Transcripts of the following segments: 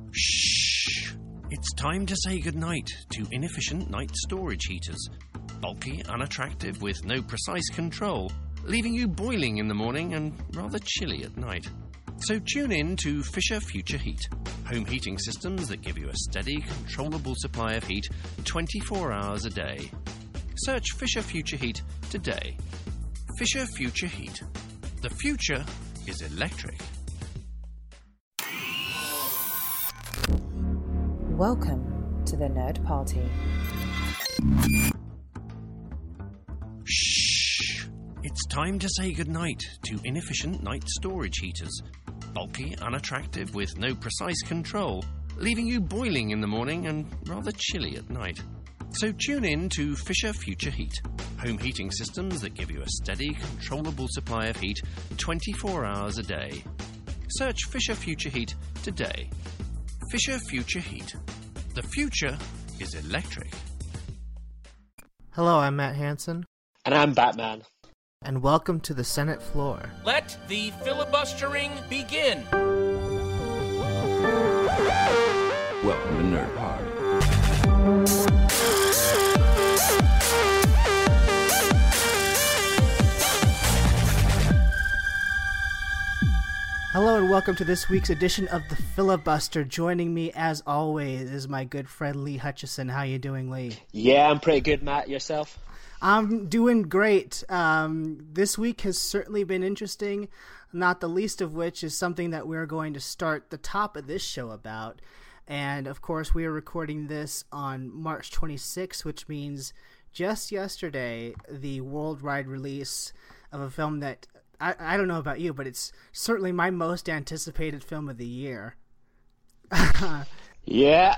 Shh! It's time to say goodnight to inefficient night storage heaters. Bulky, unattractive, with no precise control, leaving you boiling in the morning and rather chilly at night. So tune in to Fisher Future Heat, home heating systems that give you a steady, controllable supply of heat 24 hours a day. Search Fisher Future Heat today. Fisher Future Heat. The future is electric. Welcome to the Nerd Party. Shh! It's time to say goodnight to inefficient night storage heaters. Bulky, unattractive, with no precise control, leaving you boiling in the morning and rather chilly at night. So tune in to Fisher Future Heat, home heating systems that give you a steady, controllable supply of heat 24 hours a day. Search Fisher Future Heat today. Fisher Future Heat. The future is electric. Hello, I'm Matt Hansen. And I'm Batman. And welcome to the Senate floor. Let the filibustering begin. Welcome to Nerd Party. Hello and welcome to this week's edition of the Filibuster. Joining me, as always, is my good friend Lee Hutchison. How you doing, Lee? Yeah, I'm pretty good, Matt. Yourself? I'm doing great. This week has certainly been interesting, not the least of which is something that we're going to start the top of this show about. And, of course, we are recording this on March 26th, which means just yesterday, the worldwide release of a film that I don't know about you, but it's certainly my most anticipated film of the year. Yeah.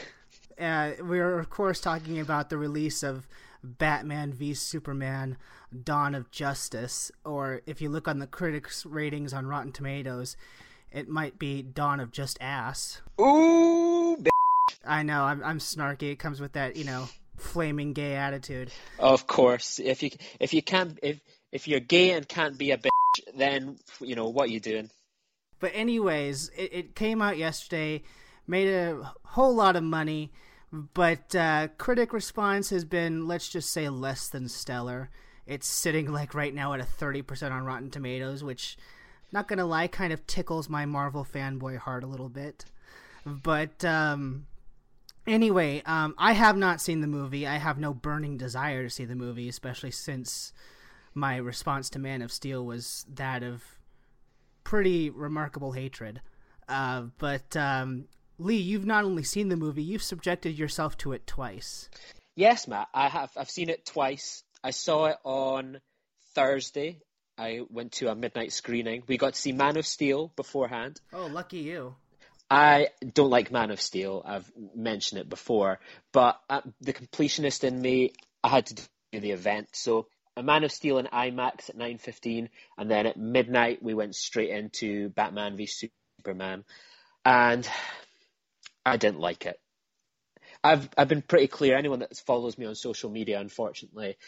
We're, of course, talking about the release of Batman v Superman: Dawn of Justice, or if you look on the critics' ratings on Rotten Tomatoes, it might be Dawn of Just Ass. Ooh, I know, I'm snarky. It comes with that, flaming gay attitude. Of course. If you're gay and can't be a bitch, then, what are you doing? But anyways, it came out yesterday, made a whole lot of money, but critic response has been, let's just say, less than stellar. It's sitting right now at a 30% on Rotten Tomatoes, which, not gonna lie, kind of tickles my Marvel fanboy heart a little bit. But anyway, I have not seen the movie. I have no burning desire to see the movie, especially since my response to Man of Steel was that of pretty remarkable hatred. But Lee, you've not only seen the movie, you've subjected yourself to it twice. Yes, Matt, I have. I've seen it twice. I saw it on Thursday. I went to a midnight screening. We got to see Man of Steel beforehand. Oh, lucky you. I don't like Man of Steel. I've mentioned it before. But the completionist in me, I had to do the event. So a Man of Steel in IMAX at 9:15, and then at midnight we went straight into Batman v Superman, and I didn't like it. I've been pretty clear. Anyone that follows me on social media, unfortunately,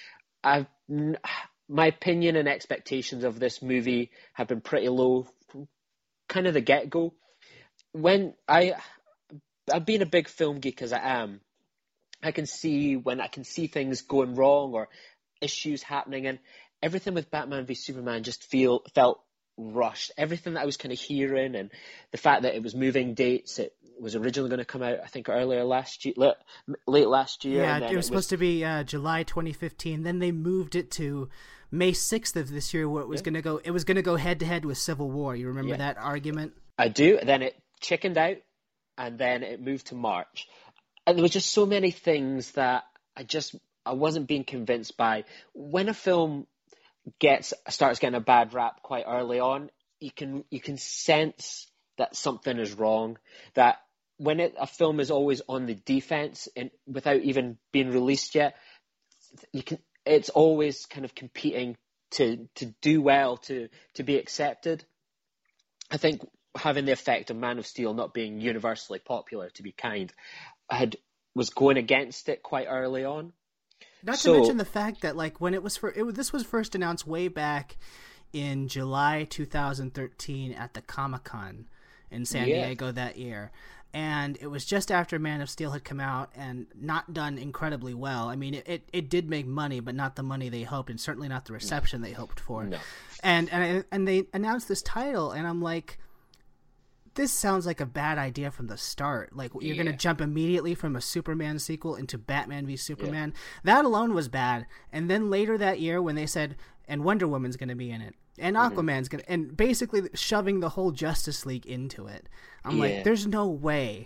my opinion and expectations of this movie have been pretty low from kind of the get-go. When I've been a big film geek as I am, I can see when I can see things going wrong or issues happening, and everything with Batman v Superman just felt rushed. Everything that I was kind of hearing, and the fact that it was moving dates, it was originally going to come out, I think, earlier last year, late last year. Yeah, and then it was supposed to be July 2015. Then they moved it to May 6th of this year, where it was going to go. It was going to go head to head with Civil War. You remember that argument? I do. Then it chickened out, and then it moved to March. And there were just so many things that I wasn't being convinced by. When a film starts getting a bad rap quite early on, you can sense that something is wrong. That when a film is always on the defense and without even being released yet, it's always kind of competing to do well, to be accepted. I think having the effect of Man of Steel not being universally popular, to be kind, was going against it quite early on. Not to mention the fact that, when this was first announced way back in July 2013 at the Comic-Con in San Diego that year. And it was just after Man of Steel had come out and not done incredibly well. I mean, it did make money, but not the money they hoped, and certainly not the reception they hoped for. No. And they announced this title, and I'm like, this sounds like a bad idea from the start. Like, you're going to jump immediately from a Superman sequel into Batman v Superman. Yeah. That alone was bad. And then later that year, when they said, and Wonder Woman's going to be in it, and Aquaman's going to, and basically shoving the whole Justice League into it. I'm like, there's no way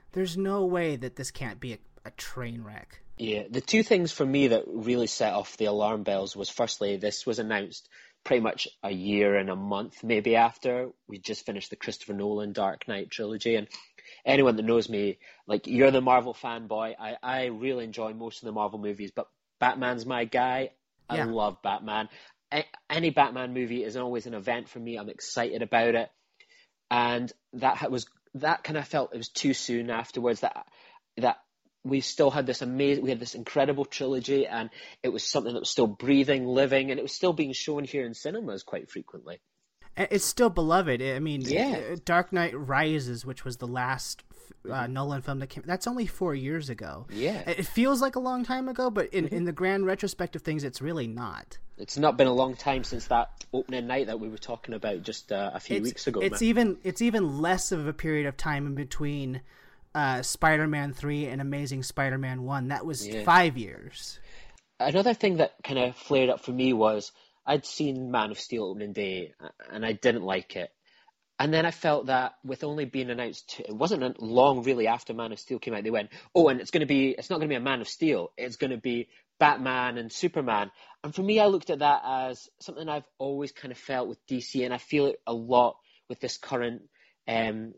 that this can't be a train wreck. Yeah, the two things for me that really set off the alarm bells was, firstly, this was announced pretty much a year and a month maybe after we just finished the Christopher Nolan Dark Knight trilogy. And anyone that knows me, like, you're the Marvel fanboy. I really enjoy most of the Marvel movies, but Batman's my guy. I love Batman. Any Batman movie is always an event for me. I'm excited about it. And that kind of felt it was too soon afterwards, that we still had this incredible trilogy, and it was something that was still breathing, living, and it was still being shown here in cinemas quite frequently. It's still beloved. I mean, Dark Knight Rises, which was the last Nolan film that came, that's only 4 years ago. Yeah. It feels like a long time ago, but in the grand retrospect of things, it's really not. It's not been a long time since that opening night that we were talking about just a few weeks ago. It's even less of a period of time in between Spider-Man 3 and Amazing Spider-Man 1. That was 5 years. Another thing that kind of flared up for me was I'd seen Man of Steel opening day and I didn't like it. And then I felt that with only being announced, it wasn't long really after Man of Steel came out, they went, and it's not going to be a Man of Steel, it's going to be Batman and Superman. And for me, I looked at that as something I've always kind of felt with DC, and I feel it a lot with this current kind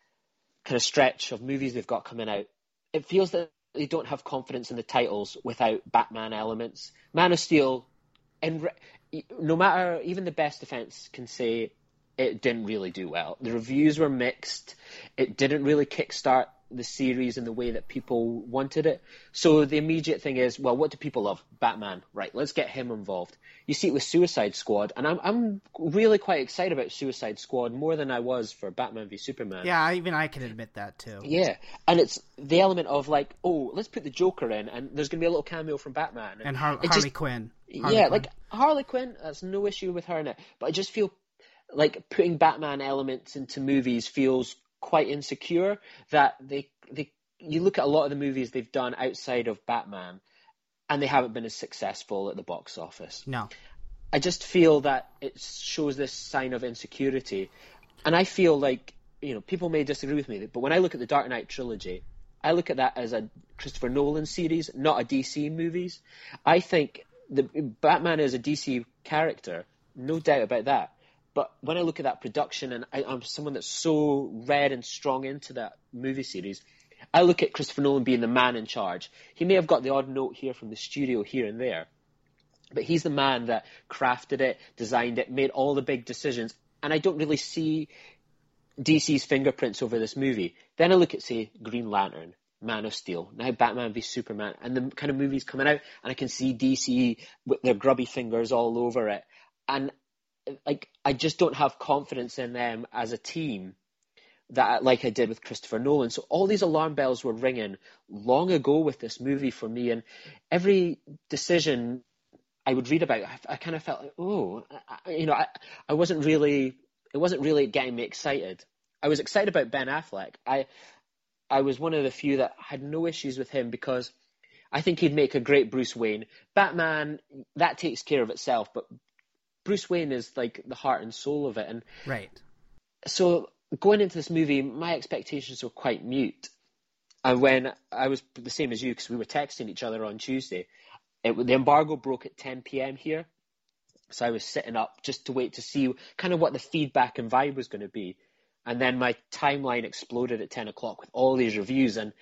of stretch of movies they've got coming out. It feels that they don't have confidence in the titles without Batman elements. Man of Steel, and no matter, even the best defense can say it didn't really do well. The reviews were mixed. It didn't really kickstart the series in the way that people wanted it. So the immediate thing is, well, what do people love? Batman. Right, let's get him involved. You see it with Suicide Squad, and I'm really quite excited about Suicide Squad, more than I was for Batman v Superman. Yeah, even I can admit that too. Yeah, and it's the element of like, let's put the Joker in, and there's going to be a little cameo from Batman. And Harley Quinn. Like Harley Quinn, that's no issue with her in it. But I just feel like putting Batman elements into movies feels quite insecure, that you look at a lot of the movies they've done outside of Batman and they haven't been as successful at the box office. No. I just feel that it shows this sign of insecurity. And I feel like, people may disagree with me, but when I look at the Dark Knight trilogy, I look at that as a Christopher Nolan series, not a DC movies. I think Batman is a DC character, no doubt about that. But when I look at that production, and I'm someone that's so read and strong into that movie series, I look at Christopher Nolan being the man in charge. He may have got the odd note here from the studio here and there, but he's the man that crafted it, designed it, made all the big decisions, and I don't really see DC's fingerprints over this movie. Then I look at, say, Green Lantern, Man of Steel, now Batman v Superman, and the kind of movies coming out, and I can see DC with their grubby fingers all over it, and I just don't have confidence in them as a team that like I did with Christopher Nolan. So all these alarm bells were ringing long ago with this movie for me, and every decision I would read about, I kind of felt like, I wasn't really, it wasn't really getting me excited. I was excited about Ben Affleck. I was one of the few that had no issues with him because I think he'd make a great Bruce Wayne. Batman, that takes care of itself, but Bruce Wayne is like the heart and soul of it. And right. So going into this movie, my expectations were quite mute. And when I was the same as you, because we were texting each other on Tuesday, the embargo broke at 10 p.m. here. So I was sitting up just to wait to see kind of what the feedback and vibe was going to be. And then my timeline exploded at 10 o'clock with all these reviews. And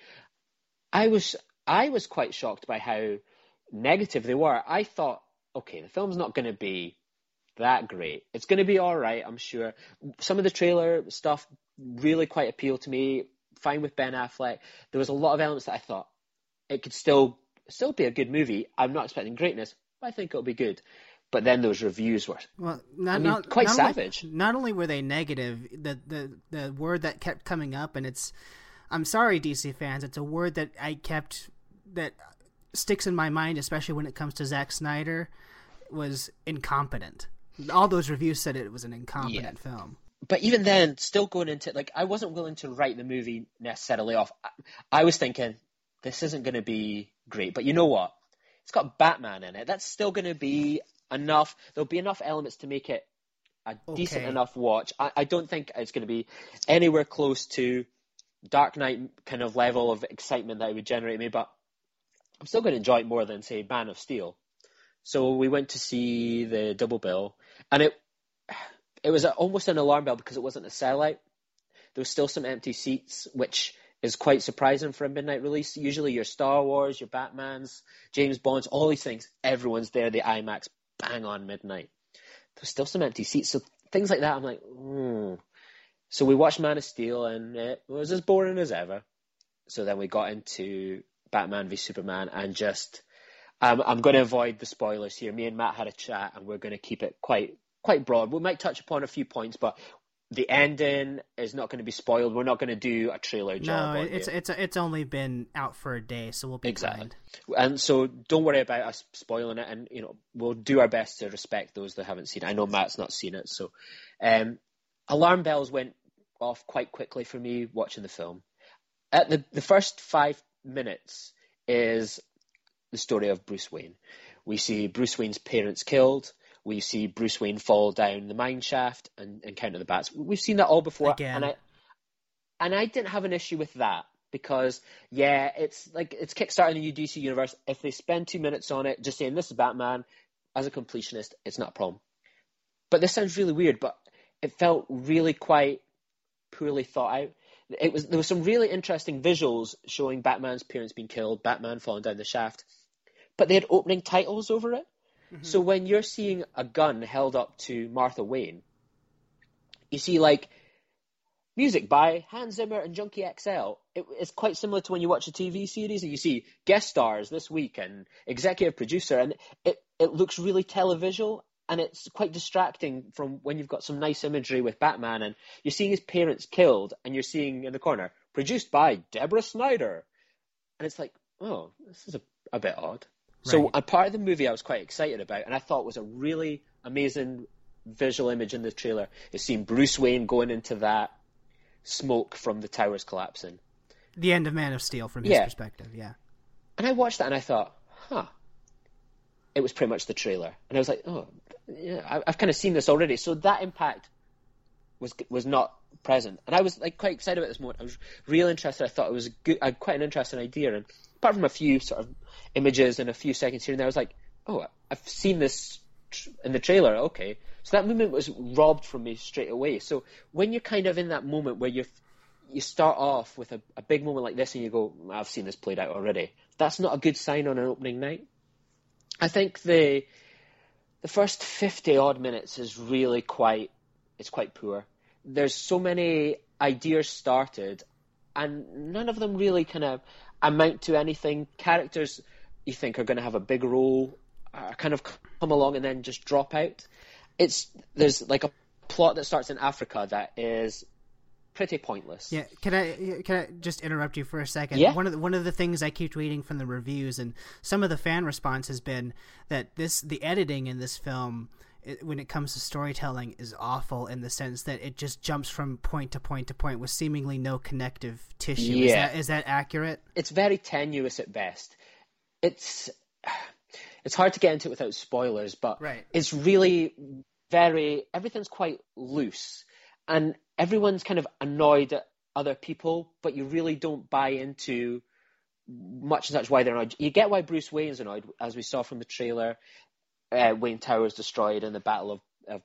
I was quite shocked by how negative they were. I thought, okay, the film's not going to be that great. It's going to be all right, I'm sure. Some of the trailer stuff really quite appealed to me. Fine with Ben Affleck. There was a lot of elements that I thought it could still be a good movie. I'm not expecting greatness, but I think it'll be good. But then those reviews were, Well, quite savage. Not only were they negative, the word that kept coming up, and I'm sorry, DC fans, it's a word that that sticks in my mind, especially when it comes to Zack Snyder, was incompetent. All those reviews said it was an incompetent film. But even then, still going into it, like, I wasn't willing to write the movie necessarily off. I was thinking, this isn't going to be great. But you know what? It's got Batman in it. That's still going to be enough. There'll be enough elements to make it a decent enough watch. I don't think it's going to be anywhere close to Dark Knight kind of level of excitement that it would generate me, but I'm still going to enjoy it more than, say, Man of Steel. So we went to see the double bill, and it was almost an alarm bell because it wasn't a sellout. There was still some empty seats, which is quite surprising for a midnight release. Usually your Star Wars, your Batmans, James Bonds, all these things, everyone's there, the IMAX, bang on midnight. There's still some empty seats, so things like that, I'm like, So we watched Man of Steel, and it was as boring as ever. So then we got into Batman v Superman, and just, I'm going to avoid the spoilers here. Me and Matt had a chat, and we're going to keep it quite broad. We might touch upon a few points, but the ending is not going to be spoiled. We're not going to do a trailer job. No, it's only been out for a day, so we'll be exactly. fine. And so don't worry about us spoiling it, and we'll do our best to respect those that haven't seen it. I know Matt's not seen it, so alarm bells went off quite quickly for me watching the film. At the first 5 minutes is the story of Bruce Wayne. We see Bruce Wayne's parents killed. We see Bruce Wayne fall down the mine shaft and encounter the bats. We've seen that all before. Again. And I didn't have an issue with that because, it's kickstarting the new DC universe. If they spend 2 minutes on it, just saying this is Batman, as a completionist, it's not a problem. But this sounds really weird, but it felt really quite poorly thought out. There was some really interesting visuals showing Batman's parents being killed, Batman falling down the shaft, but they had opening titles over it. So when you're seeing a gun held up to Martha Wayne, you see music by Hans Zimmer and Junkie XL. It's quite similar to when you watch a TV series and you see guest stars this week and executive producer, and it looks really televisual, and it's quite distracting from when you've got some nice imagery with Batman and you're seeing his parents killed, and you're seeing in the corner, produced by Deborah Snyder. And it's like, oh, this is a bit odd. So a part of the movie I was quite excited about, and I thought was a really amazing visual image in the trailer, is seeing Bruce Wayne going into that smoke from the towers collapsing. The end of Man of Steel from his perspective, yeah. And I watched that and I thought, it was pretty much the trailer. And I was like, oh, yeah, I've kind of seen this already. So that impact was not present. And I was quite excited about this moment. I was real interested. I thought it was quite an interesting idea. And apart from a few sort of images and a few seconds here and there, I was like, oh, I've seen this in the trailer. Okay. So that moment was robbed from me straight away. So when you're kind of in that moment where you start off with a big moment like this and you go, I've seen this played out already, that's not a good sign on an opening night. I think the first 50 odd minutes is really quite poor. There's so many ideas started and none of them really kind of amount to anything. Characters you think are going to have a big role kind of come along and then just drop out. There's a plot that starts in Africa that is pretty pointless. Yeah, can I just interrupt you for a second? Yeah. One of the things I keep reading from the reviews and some of the fan response has been that the editing in this film, when it comes to storytelling, is awful in the sense that it just jumps from point to point to point with seemingly no connective tissue. Yeah. Is that accurate? It's very tenuous at best. It's hard to get into it without spoilers, but it's really everything's quite loose. And everyone's kind of annoyed at other people, but you really don't buy into much and such why they're annoyed. You get why Bruce Wayne's annoyed, as we saw from the trailer. Wayne Tower's destroyed in the Battle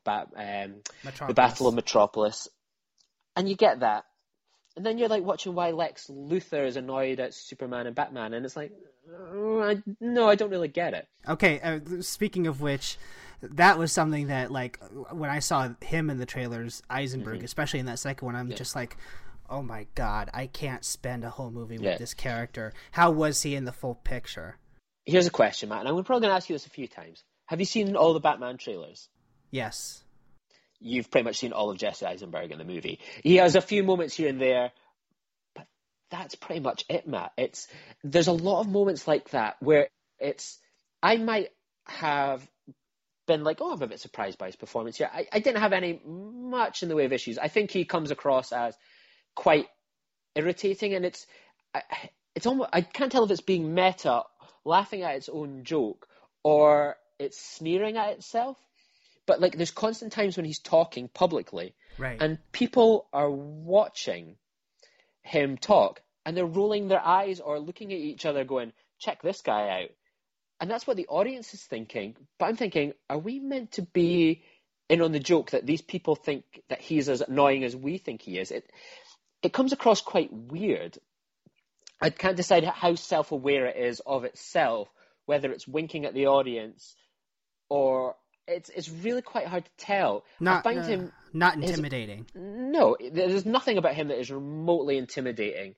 of Metropolis, and you get that. And then you're watching why Lex Luthor is annoyed at Superman and Batman, and it's like, no, I don't really get it. Okay, speaking of which, that was something that, when I saw him in the trailers, Eisenberg, especially in that second one, I'm just like, oh my god, I can't spend a whole movie with this character. How was he in the full picture? Here's a question, Matt, and I'm probably going to ask you this a few times. Have you seen all the Batman trailers? Yes. You've pretty much seen all of Jesse Eisenberg in the movie. He has a few moments here and there, but that's pretty much it, Matt. There's a lot of moments like that where I might have been like, oh, I'm a bit surprised by his performance here. I didn't have much in the way of issues. I think he comes across as quite irritating, and it's almost, I can't tell if it's being meta, laughing at its own joke, or it's sneering at itself. But like, there's constant times when he's talking publicly, right, and people are watching him talk, and they're rolling their eyes or looking at each other going, check this guy out. And that's what the audience is thinking. But I'm thinking, are we meant to be in on the joke that these people think that he's as annoying as we think he is? It comes across quite weird. I can't decide how self-aware it is of itself, whether it's winking at the audience or it's really quite hard to tell. Not, I find him not intimidating. No, there's nothing about him that is remotely intimidating.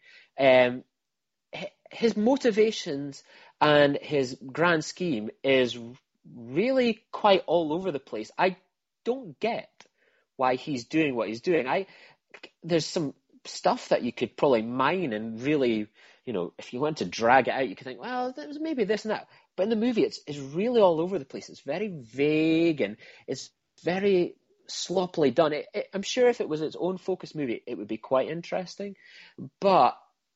His motivations and his grand scheme is really quite all over the place. I don't get why he's doing what he's doing. There's some stuff that you could probably mine and really, if you want to drag it out, you could think, well, there was maybe this and that. But in the movie, it's really all over the place. It's very vague and it's very sloppily done. I'm sure if it was its own focused movie, it would be quite interesting. But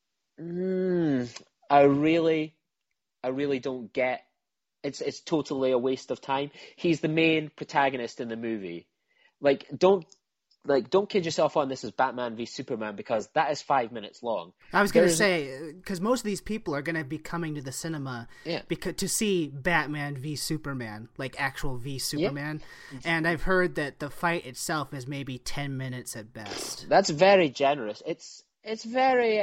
I really don't get. It's totally a waste of time. He's the main protagonist in the movie. Don't kid yourself on this is Batman v Superman, because that is 5 minutes long. I was going to say, because most of these people are going to be coming to the cinema to see Batman v Superman, like actual v Superman. Yeah. And I've heard that the fight itself is maybe 10 minutes at best. That's very generous. It's very,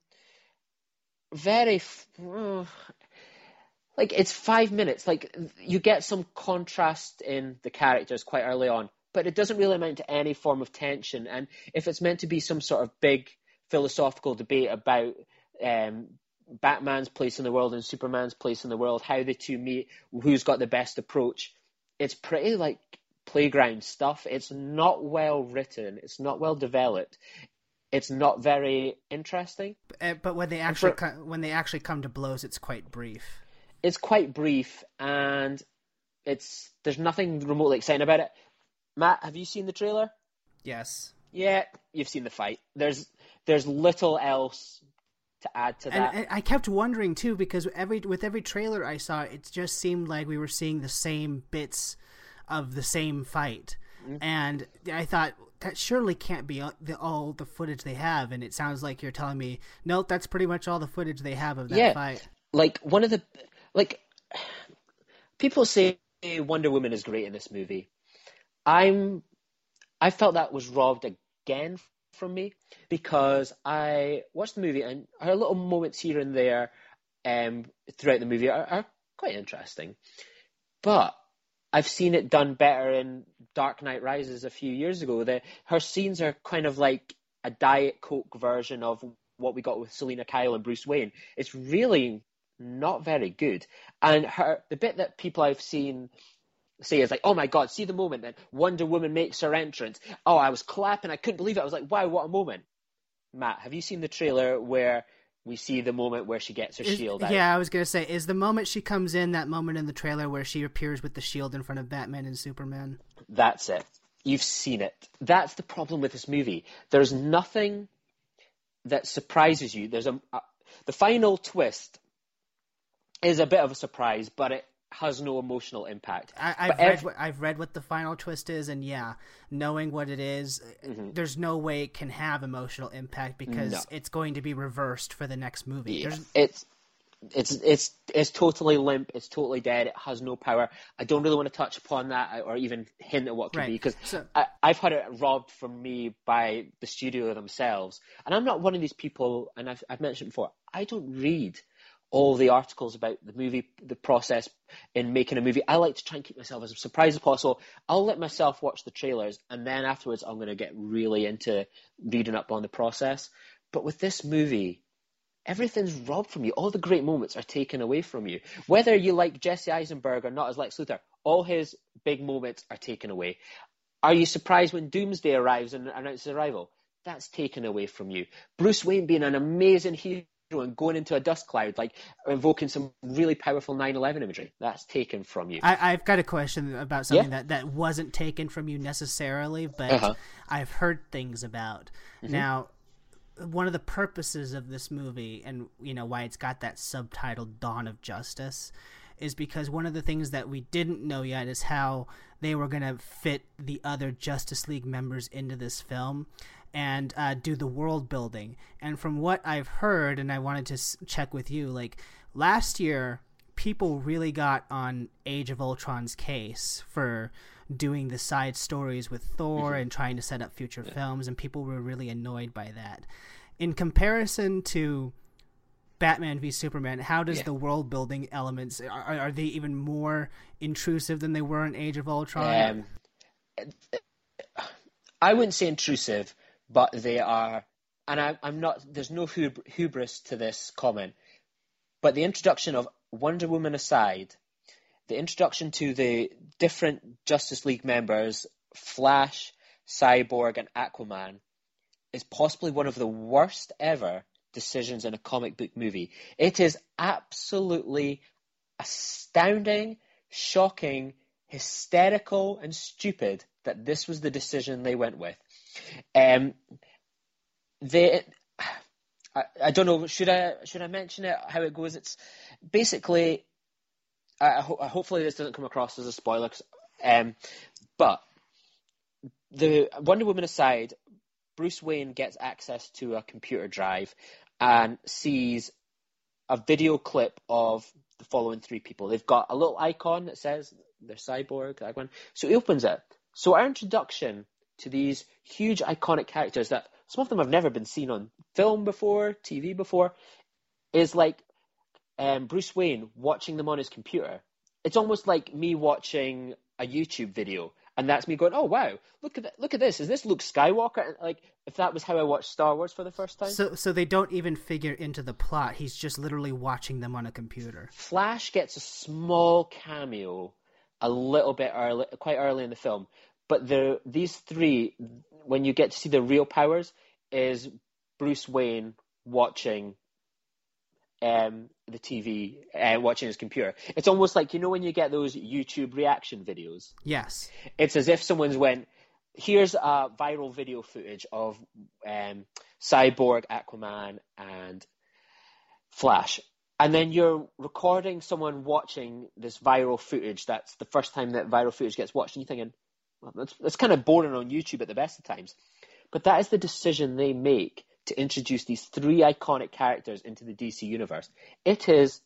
it's 5 minutes. Like, you get some contrast in the characters quite early on, but it doesn't really amount to any form of tension. And if it's meant to be some sort of big philosophical debate about Batman's place in the world and Superman's place in the world, how the two meet, who's got the best approach, it's pretty like playground stuff. It's not well written. It's not well developed. It's not very interesting. But when they actually come to blows, it's quite brief. It's quite brief, and there's nothing remotely exciting about it. Matt, have you seen the trailer? Yes. Yeah, you've seen the fight. There's little else to add to that. And I kept wondering too, because with every trailer I saw, it just seemed like we were seeing the same bits of the same fight, and I thought that surely can't be all the footage they have. And it sounds like you're telling me, nope, that's pretty much all the footage they have of that fight. Like people say Wonder Woman is great in this movie. I felt that was robbed again from me, because I watched the movie and her little moments here and there throughout the movie are quite interesting. But I've seen it done better in Dark Knight Rises a few years ago. Her scenes are kind of like a Diet Coke version of what we got with Selina Kyle and Bruce Wayne. It's really not very good. And the bit that people I've seen say is like, oh my God, see the moment that Wonder Woman makes her entrance. Oh, I was clapping. I couldn't believe it. I was like, wow, what a moment. Matt, have you seen the trailer where we see the moment where she gets her shield out? Yeah, I was going to say, is the moment she comes in that moment in the trailer where she appears with the shield in front of Batman and Superman? That's it. You've seen it. That's the problem with this movie. There's nothing that surprises you. The final twist is a bit of a surprise, but it has no emotional impact. I've read what the final twist is, and knowing what it is, there's no way it can have emotional impact, because it's going to be reversed for the next movie. Yeah. It's totally limp. It's totally dead. It has no power. I don't really want to touch upon that or even hint at what could be, because I've had it robbed from me by the studio themselves. And I'm not one of these people, and I've mentioned before, I don't read all the articles about the movie, the process in making a movie. I like to try and keep myself as surprised as possible. I'll let myself watch the trailers, and then afterwards I'm going to get really into reading up on the process. But with this movie, everything's robbed from you. All the great moments are taken away from you. Whether you like Jesse Eisenberg or not as Lex Luthor, all his big moments are taken away. Are you surprised when Doomsday arrives and announces his arrival? That's taken away from you. Bruce Wayne being an amazing hero and going into a dust cloud, like invoking some really powerful 9/11 imagery, that's taken from you. I've got a question about something that wasn't taken from you necessarily, but I've heard things about. Now, one of the purposes of this movie, and why it's got that subtitle Dawn of Justice, is because one of the things that we didn't know yet is how they were going to fit the other Justice League members into this film and do the world building. And from what I've heard, and I wanted to check with you, like last year, people really got on Age of Ultron's case for doing the side stories with Thor and trying to set up future films, and people were really annoyed by that. In comparison to Batman v Superman, how does the world building elements, are they even more intrusive than they were in Age of Ultron? I wouldn't say intrusive, but they are, and I'm not, there's no hubris to this comment, but the introduction of Wonder Woman aside, the introduction to the different Justice League members, Flash, Cyborg, and Aquaman, is possibly one of the worst ever decisions in a comic book movie. It is absolutely astounding, shocking, hysterical, and stupid that this was the decision they went with. I don't know. Should I mention it? How it goes? It's basically. Hopefully this doesn't come across as a spoiler. But the Wonder Woman aside, Bruce Wayne gets access to a computer drive and sees a video clip of the following three people. They've got a little icon that says they're Cyborg, Aquaman. So he opens it. So our introduction to these huge iconic characters that some of them have never been seen on film before, TV before, is like Bruce Wayne watching them on his computer. It's almost like me watching a YouTube video, and that's me going, "Oh wow, look at this! Is this Luke Skywalker?" Like if that was how I watched Star Wars for the first time. So they don't even figure into the plot. He's just literally watching them on a computer. Flash gets a small cameo, a little bit early, quite early in the film, but these three, when you get to see their real powers, is Bruce Wayne watching the TV, watching his computer. It's almost like, when you get those YouTube reaction videos? Yes. It's as if someone's went, here's a viral video footage of Cyborg, Aquaman, and Flash. And then you're recording someone watching this viral footage. That's the first time that viral footage gets watched. And you're thinking, well, that's kind of boring on YouTube at the best of times. But that is the decision they make to introduce these three iconic characters into the DC universe. It is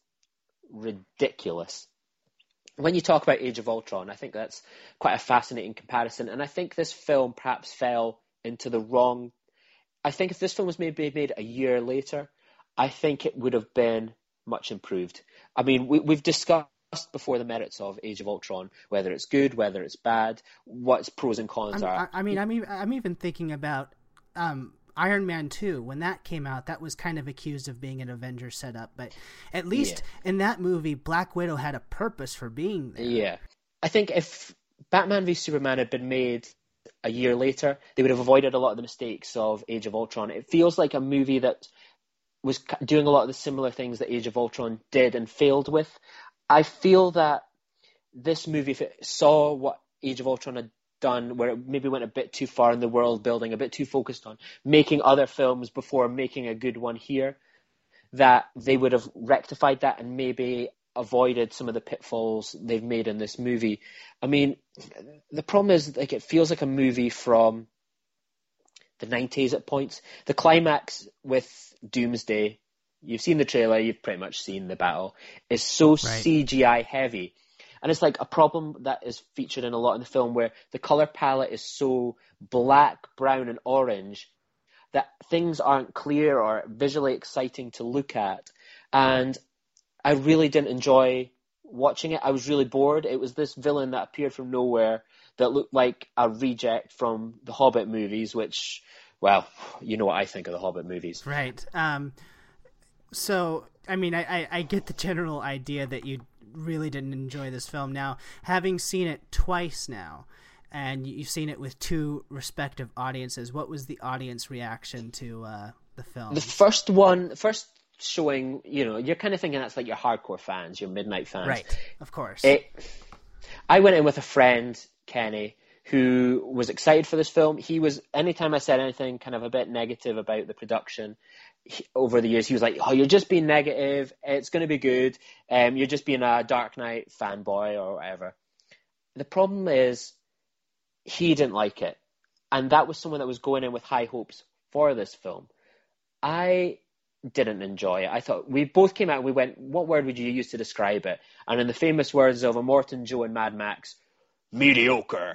ridiculous. When you talk about Age of Ultron, I think that's quite a fascinating comparison. And I think this film perhaps fell into the wrong... I think if this film was maybe made a year later, I think it would have been much improved. I mean, we've discussed before the merits of Age of Ultron, whether it's good, whether it's bad, what its pros and cons are. I'm even thinking about Iron Man 2. When that came out, that was kind of accused of being an Avengers setup, but at least in that movie, Black Widow had a purpose for being there. Yeah. I think if Batman v Superman had been made a year later, they would have avoided a lot of the mistakes of Age of Ultron. It feels like a movie that was doing a lot of the similar things that Age of Ultron did and failed with. I feel that this movie, if it saw what Age of Ultron had done, where it maybe went a bit too far in the world building, a bit too focused on making other films before making a good one here, that they would have rectified that and maybe avoided some of the pitfalls they've made in this movie. I mean, the problem is, like, it feels like a movie from the 90s at points. The climax with Doomsday, you've seen the trailer, you've pretty much seen the battle, is so CGI heavy. And it's like a problem that is featured in a lot in the film, where the color palette is so black, brown, and orange that things aren't clear or visually exciting to look at. And I really didn't enjoy watching it. I was really bored. It was this villain that appeared from nowhere that looked like a reject from the Hobbit movies, which, well, you know what I think of the Hobbit movies. Right. So, I mean, I get the general idea that you really didn't enjoy this film. Now, having seen it twice now, and you've seen it with two respective audiences, what was the audience reaction to the film? The first showing, you're kind of thinking that's like your hardcore fans, your midnight fans. Right, of course. I went in with a friend, Kenny, who was excited for this film. Anytime I said anything kind of a bit negative about the production, over the years, he was like, "Oh, you're just being negative. It's going to be good. You're just being a Dark Knight fanboy or whatever." The problem is, he didn't like it, and that was someone that was going in with high hopes for this film. I didn't enjoy it. I thought, we both came out and we went, "What word would you use to describe it?" And in the famous words of Immortan Joe and Mad Max, mediocre.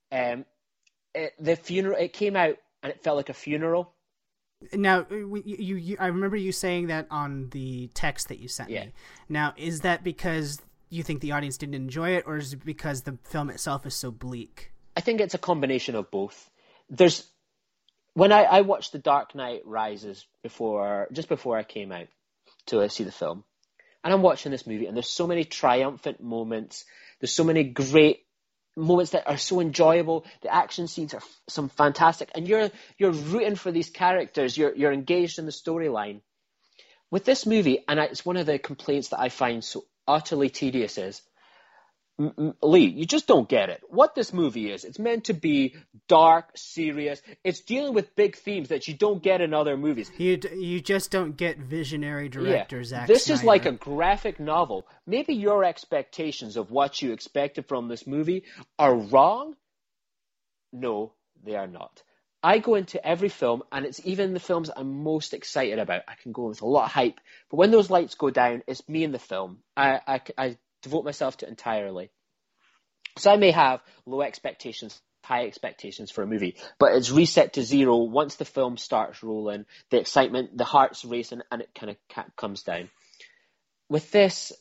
It came out and it felt like a funeral. Now, I remember you saying that on the text that you sent me. Now, is that because you think the audience didn't enjoy it, or is it because the film itself is so bleak? I think it's a combination of both. When I watched The Dark Knight Rises just before I came out to see the film, and I'm watching this movie, and there's so many triumphant moments. There's so many great moments that are so enjoyable. The action scenes are some fantastic, and you're rooting for these characters. You're engaged in the storyline. With this movie, and it's one of the complaints that I find so utterly tedious is, Lee, you just don't get it. What this movie is, it's meant to be dark, serious. It's dealing with big themes that you don't get in other movies. You just don't get visionary directors. Zack This Snyder. is like a graphic novel. Maybe your expectations of what you expected from this movie are wrong. No, they are not. I go into every film, and it's even the films I'm most excited about. I can go with a lot of hype, but when those lights go down, it's me and the film. I devote myself to it entirely. So I may have low expectations, high expectations for a movie, but it's reset to zero once the film starts rolling, the excitement, the heart's racing, and it kind of comes down. With this,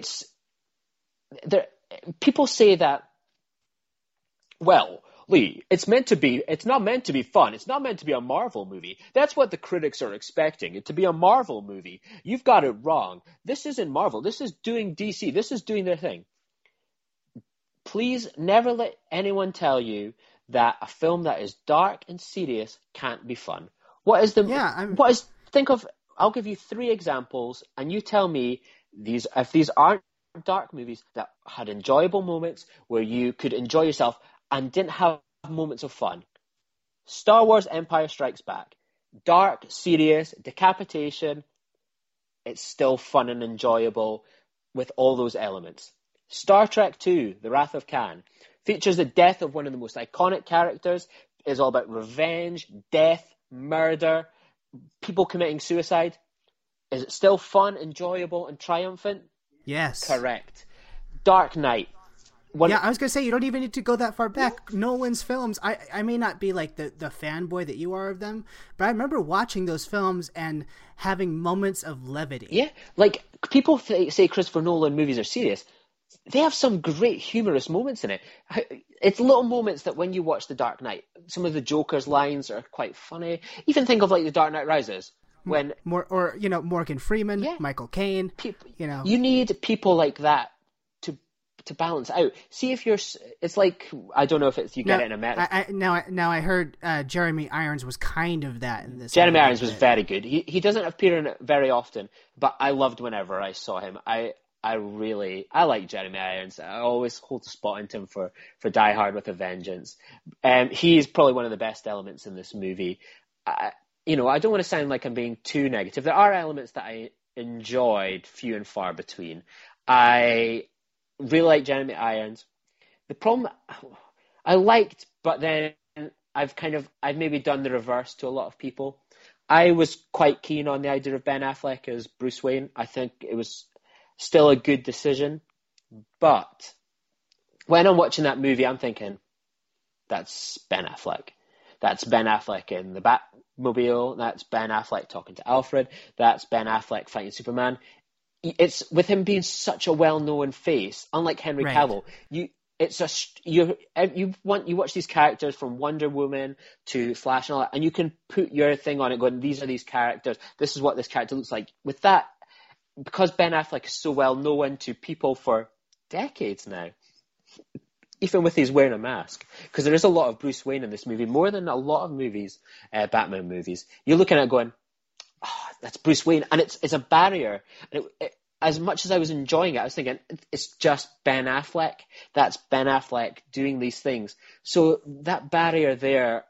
people say that, well, Lee, it's not meant to be fun. It's not meant to be a Marvel movie. That's what the critics are expecting, it to be a Marvel movie. You've got it wrong. This isn't Marvel. This is doing DC. This is doing their thing. Please never let anyone tell you that a film that is dark and serious can't be fun. I'll give you 3 examples, and you tell me if these aren't dark movies that had enjoyable moments where you could enjoy yourself and didn't have moments of fun. Star Wars Empire Strikes Back. Dark, serious, decapitation. It's still fun and enjoyable with all those elements. Star Trek II, The Wrath of Khan. Features the death of one of the most iconic characters. Is all about revenge, death, murder, people committing suicide. Is it still fun, enjoyable, and triumphant? Yes. Correct. Dark Knight. I was going to say, you don't even need to go that far back. Nolan's films, I may not be like the fanboy that you are of them, but I remember watching those films and having moments of levity. Yeah, like people say Christopher Nolan movies are serious. They have some great humorous moments in it. It's little moments that when you watch The Dark Knight, some of the Joker's lines are quite funny. Even think of like The Dark Knight Rises. When Morgan Freeman, Michael Caine. You need people like that to balance out. See if it's like, I don't know if it's you get it in America. I heard Jeremy Irons was kind of that in this. Jeremy Irons was very good. He doesn't appear in it very often, but I loved whenever I saw him. I like Jeremy Irons. I always hold a spot into him for Die Hard with a Vengeance. He's probably one of the best elements in this movie. I don't want to sound like I'm being too negative. There are elements that I enjoyed, few and far between. I really like Jeremy Irons. The problem I liked, but then I've maybe done the reverse to a lot of people. I was quite keen on the idea of Ben Affleck as Bruce Wayne. I think it was still a good decision. But when I'm watching that movie, I'm thinking, that's Ben Affleck. That's Ben Affleck in the Batmobile. That's Ben Affleck talking to Alfred. That's Ben Affleck fighting Superman. It's with him being such a well-known face, unlike Henry Cavill. You watch these characters from Wonder Woman to Flash and all that, and you can put your thing on it, going, these are these characters. This is what this character looks like. With that, because Ben Affleck is so well known to people for decades now, even with he's wearing a mask, because there is a lot of Bruce Wayne in this movie, more than a lot of movies, Batman movies. You're looking at it going, oh, that's Bruce Wayne, and it's a barrier. And as much as I was enjoying it, I was thinking, it's just Ben Affleck. That's Ben Affleck doing these things. So that barrier there,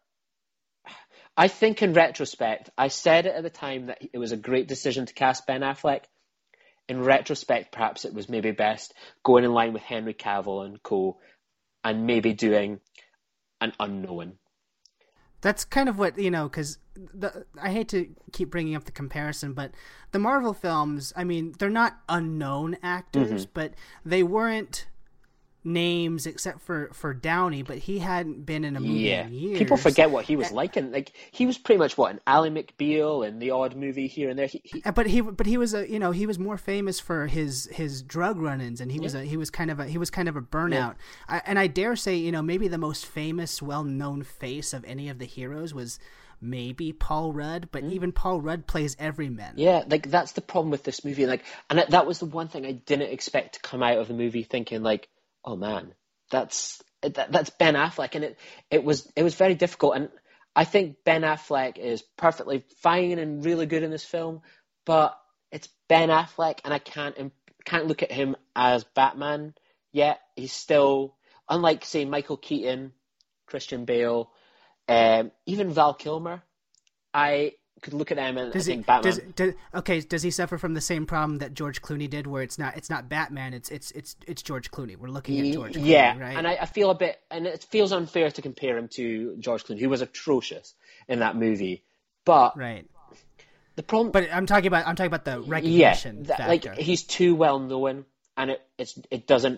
I think in retrospect, I said it at the time that it was a great decision to cast Ben Affleck. In retrospect, perhaps it was maybe best going in line with Henry Cavill and co, and maybe doing an unknown. That's kind of what, because I hate to keep bringing up the comparison, but the Marvel films, I mean, they're not unknown actors, but they weren't names except for Downey, but he hadn't been in a movie in years. People forget what he was like, and like he was pretty much an Ally McBeal in the odd movie here and there. But he was he was more famous for his drug run-ins, and he was kind of a burnout. Yeah. And I dare say, maybe the most famous, well-known face of any of the heroes was maybe Paul Rudd, but even Paul Rudd plays everyman. Yeah, like that's the problem with this movie. And that was the one thing I didn't expect to come out of the movie thinking oh man, that's Ben Affleck, and it was very difficult. And I think Ben Affleck is perfectly fine and really good in this film, but it's Ben Affleck, and I can't look at him as Batman yet. He's still, unlike say Michael Keaton, Christian Bale, even Val Kilmer. I could look at them and think Batman. Does he suffer from the same problem that George Clooney did, where it's not Batman, it's George Clooney? We're looking at George Clooney, right? And I feel and it feels unfair to compare him to George Clooney, who was atrocious in that movie. But right, the problem. But I'm talking about the recognition factor. Like he's too well known, and it doesn't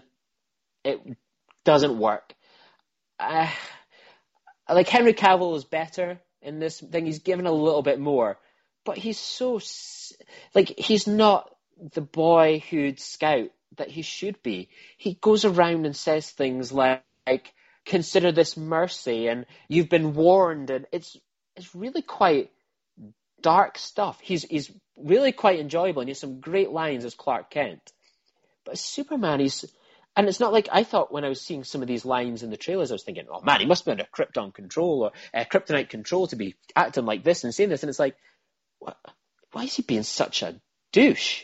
work. Like Henry Cavill is better in this thing. He's given a little bit more, but he's so he's not the boyhood scout that he should be. He goes around and says things like consider this mercy, and you've been warned, and it's really quite dark stuff. He's really quite enjoyable, and he has some great lines as Clark Kent. But as Superman, and it's not like I thought when I was seeing some of these lines in the trailers, I was thinking, oh man, he must be under Krypton control or kryptonite control to be acting like this and saying this. And it's like, why is he being such a douche?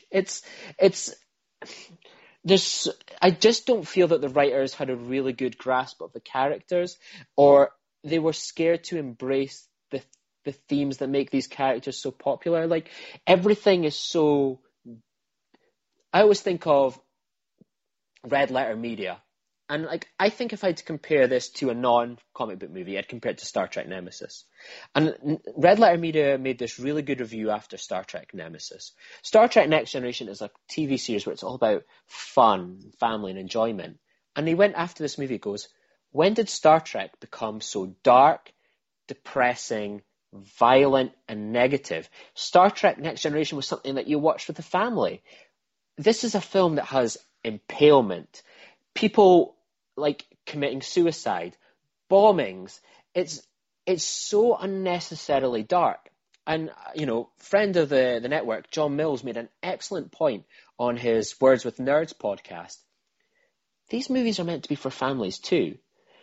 I just don't feel that the writers had a really good grasp of the characters, or they were scared to embrace the themes that make these characters so popular. Like everything is so, I always think of Red Letter Media, and I think if I had to compare this to a non-comic book movie, I'd compare it to Star Trek Nemesis. And Red Letter Media made this really good review after Star Trek Nemesis. Star Trek Next Generation is a TV series where it's all about fun, family, and enjoyment. And he went after this movie, goes, when did Star Trek become so dark, depressing, violent, and negative? Star Trek Next Generation was something that you watched with the family. This is a film that has impalement, people committing suicide, bombings. It's so unnecessarily dark. And friend of the network, John Mills, made an excellent point on his Words with Nerds podcast. These movies are meant to be for families too.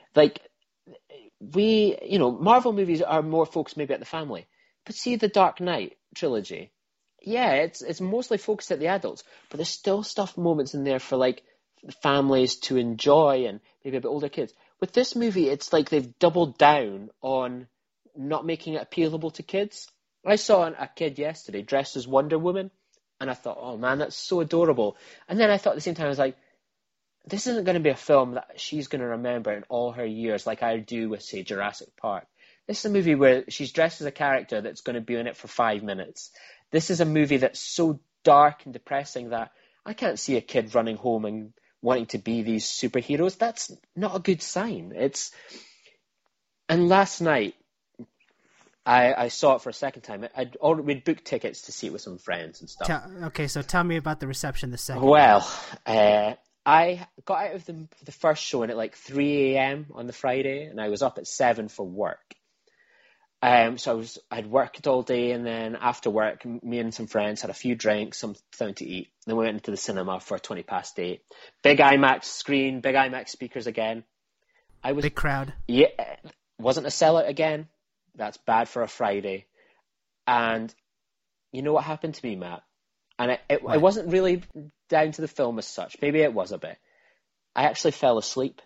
Marvel movies are more focused maybe at the family, but see the Dark Knight trilogy. Yeah, it's mostly focused at the adults, but there's still moments in there for families to enjoy and maybe a bit older kids. With this movie, it's like they've doubled down on not making it appealable to kids. I saw a kid yesterday dressed as Wonder Woman, and I thought, oh man, that's so adorable. And then I thought at the same time, I was like, this isn't going to be a film that she's going to remember in all her years like I do with, say, Jurassic Park. This is a movie where she's dressed as a character that's going to be in it for 5 minutes. This is a movie that's so dark and depressing that I can't see a kid running home and wanting to be these superheroes. That's not a good sign. And last night, I saw it for a second time. We'd booked tickets to see it with some friends and stuff. So tell me about the reception the second Well, I got out of the first showing at 3 a.m. on the Friday, and I was up at 7 for work. So I'd worked all day, and then after work, me and some friends had a few drinks, something to eat. Then we went into the cinema for 8:20. Big IMAX screen, big IMAX speakers again. Big crowd. Yeah, wasn't a sellout again. That's bad for a Friday. And you know what happened to me, Matt? And it wasn't really down to the film as such. Maybe it was a bit. I actually fell asleep.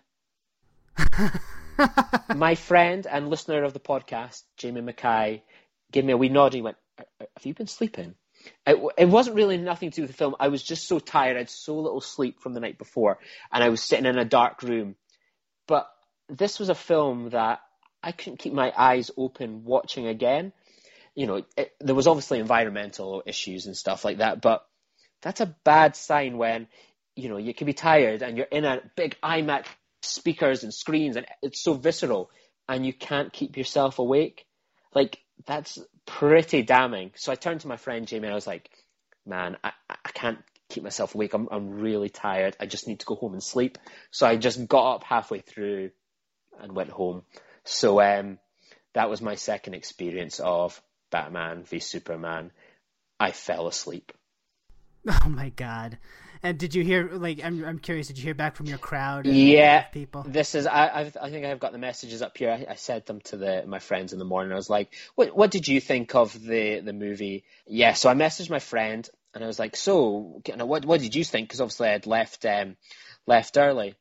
My friend and listener of the podcast, Jamie Mackay, gave me a wee nod. He went, "Have you been sleeping?" It wasn't really nothing to do with the film. I was just so tired. I had so little sleep from the night before, and I was sitting in a dark room. But this was a film that I couldn't keep my eyes open watching again. You know, there was obviously environmental issues and stuff like that, but that's a bad sign when, you know, you can be tired and you're in a big IMAX speakers and screens and it's so visceral and you can't keep yourself awake. Like, that's pretty damning. So I turned to my friend Jamie and I was like, man, I can't keep myself awake. I'm really tired. I just need to go home and sleep. So I just got up halfway through and went home. So that was my second experience of Batman v Superman. I fell asleep. Oh my God. And did you hear, like, I'm curious, did you hear back from your crowd? Yeah, people? This is, I think I've got the messages up here. I said them to my friends in the morning. I was like, what did you think of the movie? Yeah, so I messaged my friend and I was like, so, what did you think? Because obviously I had left early.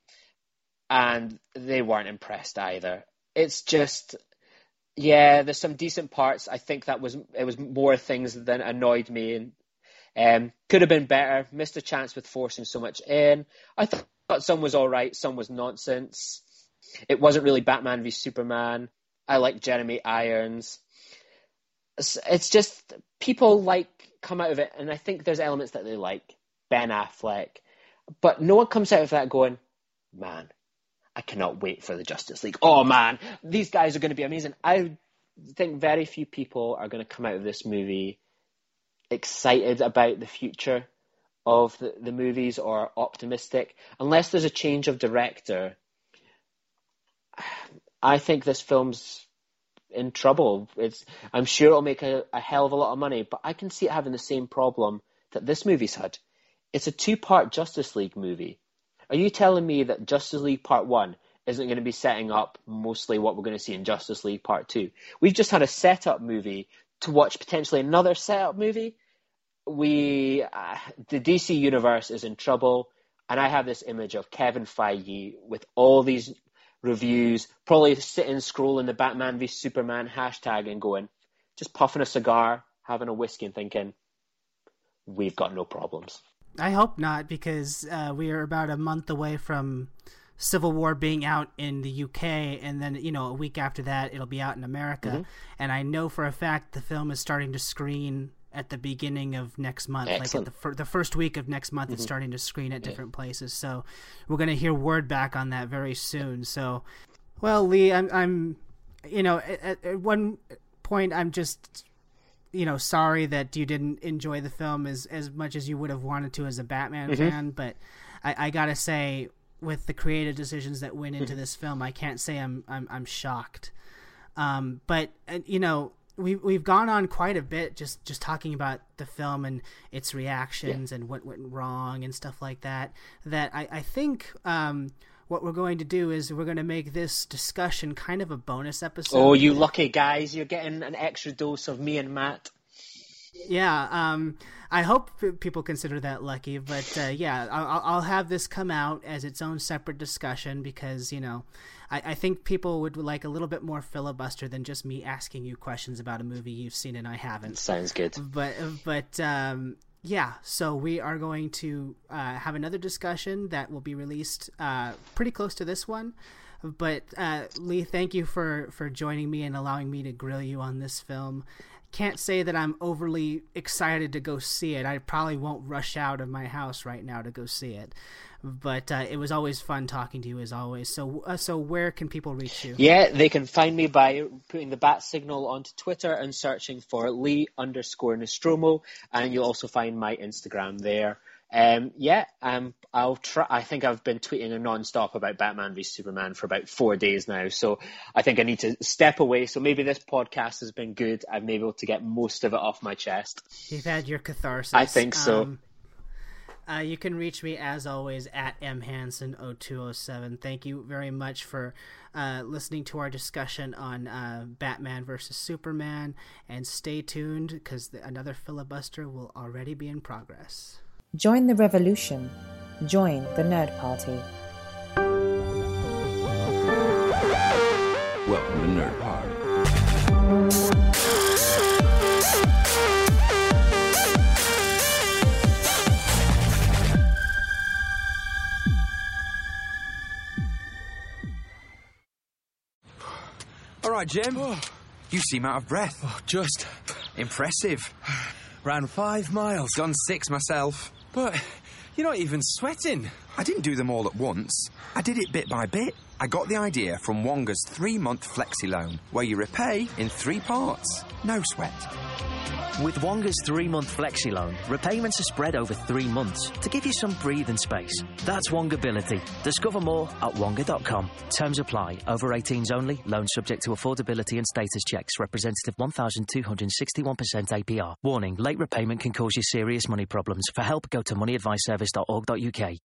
And they weren't impressed either. It's just, yeah, there's some decent parts. I think it was more things that annoyed me and could have been better. Missed a chance with forcing so much in. I thought some was all right, some was nonsense. It wasn't really Batman v Superman. I like Jeremy Irons. It's just people come out of it, and I think there's elements that they like. Ben Affleck. But no one comes out of that going, man, I cannot wait for the Justice League. Oh man, these guys are going to be amazing. I think very few people are going to come out of this movie excited about the future of the movies or optimistic. Unless there's a change of director, I think this film's in trouble. I'm sure it'll make a hell of a lot of money, but I can see it having the same problem that this movie's had. It's a 2-part Justice League movie. Are you telling me that Justice League Part 1 isn't going to be setting up mostly what we're going to see in Justice League Part 2? We've just had a setup movie to watch potentially another setup movie. The DC universe is in trouble, and I have this image of Kevin Feige with all these reviews, probably sitting scrolling the Batman v Superman hashtag and going, just puffing a cigar, having a whiskey and thinking, we've got no problems. I hope not, because we are about a month away from Civil War being out in the UK, and then, you know, a week after that it'll be out in America. Mm-hmm. And I know for a fact the film is starting to screen at the beginning of next month. Excellent. Like at the first week of next month, it's starting to screen at different places. So we're going to hear word back on that very soon. So, well, Lee, I'm you know, at one point I'm just, you know, sorry that you didn't enjoy the film as much as you would have wanted to as a Batman fan. But I gotta say, with the creative decisions that went into this film, I can't say I'm shocked. But you know, we've gone on quite a bit just talking about the film and its reactions and what went wrong and stuff like that. That I think what we're going to do is we're going to make this discussion kind of a bonus episode. Oh, you lucky guys. You're getting an extra dose of me and Matt. Yeah, I hope people consider that lucky, but yeah, I'll have this come out as its own separate discussion because, you know, I think people would like a little bit more filibuster than just me asking you questions about a movie you've seen and I haven't. Sounds good. But yeah, so we are going to have another discussion that will be released pretty close to this one. But Lee, thank you for joining me and allowing me to grill you on this film. Can't say that I'm overly excited to go see it. I probably won't rush out of my house right now to go see it. But it was always fun talking to you as always. So where can people reach you? Yeah, they can find me by putting the bat signal onto Twitter and searching for Lee_Nostromo. And you'll also find my Instagram there. I'll try. I think I've been tweeting non-stop about Batman v Superman for about 4 days now, so I think I need to step away. So maybe this podcast has been good. I've been able to get most of it off my chest. You've had your catharsis. I think so. You can reach me, as always, at mhanson0207. Thank you very much for listening to our discussion on Batman versus Superman. And stay tuned, because another filibuster will already be in progress. Join the revolution. Join the Nerd Party. Welcome to Nerd Party. All right, Jim. You seem out of breath. Just Impressive. ran 5 miles. Done 6 myself. But you're not even sweating. I didn't do them all at once. I did it bit by bit. I got the idea from Wonga's 3-month flexi loan, where you repay in 3 parts. No sweat. With Wonga's 3-month flexi loan, repayments are spread over 3 months to give you some breathing space. That's Wongability. Discover more at wonga.com. Terms apply. Over 18s only. Loan subject to affordability and status checks. Representative 1,261% APR. Warning, late repayment can cause you serious money problems. For help, go to moneyadviceservice.org.uk.